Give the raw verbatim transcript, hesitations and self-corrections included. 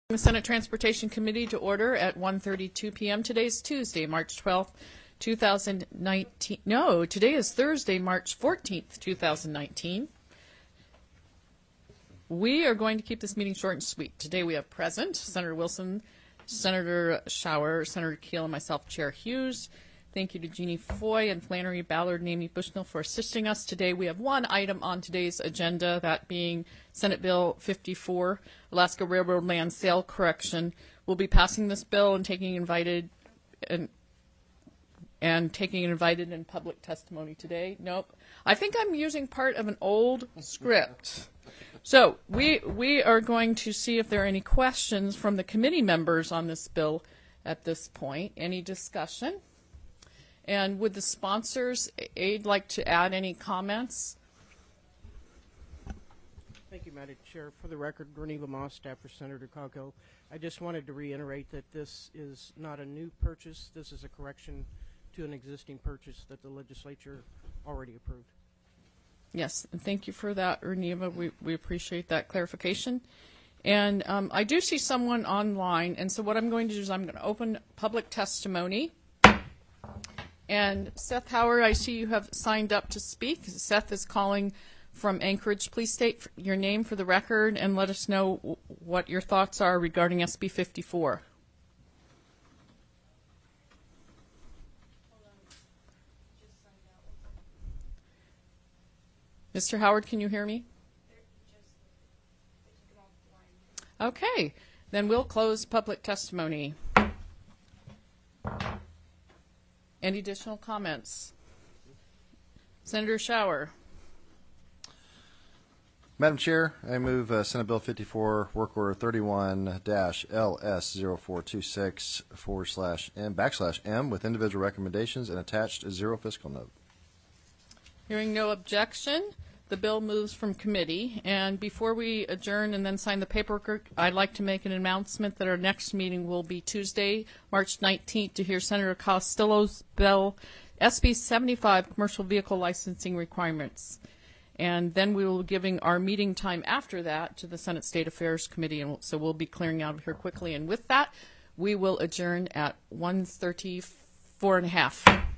The Senate Transportation Committee to order at one thirty-two p m Today is Tuesday, March twelfth, two thousand nineteen. No, today is Thursday, March fourteenth, two thousand nineteen. We are going to keep this meeting short and sweet. Today we have present Senator Wilson, Senator Schauer, Senator Keel, and myself, Chair Hughes. Thank you to Jeannie Foy and Flannery Ballard and Amy Bushnell for assisting us. Today we have one item on today's agenda, that being Senate Bill fifty-four, Alaska Railroad Land Sale Correction. We'll be passing this bill and taking invited and and taking invited and public testimony today. Nope. I think I'm using part of an old script. So we we are going to see if there are any questions from the committee members on this bill at this point. Any discussion? And would the sponsors, Aid, like to add any comments? Thank you, Madam Chair. For the record, Reneva Moss, staff for Senator Coghill. I just wanted to reiterate that this is not a new purchase. This is a correction to an existing purchase that the legislature already approved. Yes, and thank you for that, Reneva. We, we appreciate that clarification. And um, I do see someone online, and so what I'm going to do is I'm going to open public testimony. And Seth Howard, I see you have signed up to speak. Seth is calling from Anchorage. Please state your name for the record and let us know w- what your thoughts are regarding S B fifty-four. Mister Howard, can you hear me? Okay, then we'll close public testimony. Any additional comments? Senator Schauer. Madam Chair, I move uh, Senate Bill fifty-four, Work Order thirty-one L S zero four two six forward slash M backslash M with individual recommendations and attached zero fiscal note. Hearing no objection, the bill moves from committee. And before we adjourn and then sign the paperwork, I'd like to make an announcement that our next meeting will be Tuesday, March nineteenth, to hear Senator Costello's bill, S B seventy-five, Commercial Vehicle Licensing Requirements. And then we will be giving our meeting time after that to the Senate State Affairs Committee, and so we'll be clearing out of here quickly. And with that, we will adjourn at one thirty-four and a half.